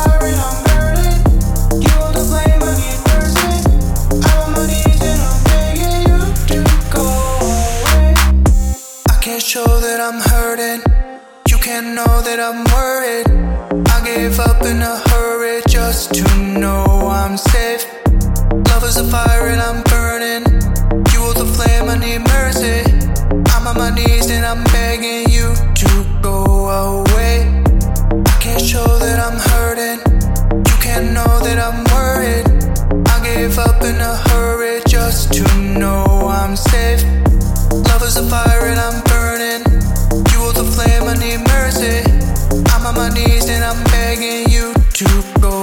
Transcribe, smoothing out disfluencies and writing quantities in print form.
fire and I'm burning. You hold the flame, I need mercy. I'm on my knees and I'm begging you to go away. I can't show that I'm hurting. You can't know that I'm worried. I gave up in a hurry just to know I'm safe. Love is a fire and I'm burning. You hold the flame, I need mercy. I'm on my knees and I'm begging you to go away. I can't show that I'm hurting. You can't know that I'm worried. I gave up in a hurry just to know I'm safe. Love is a fire and I'm burning. You hold the flame, I need mercy. I'm on my knees and I'm begging you to go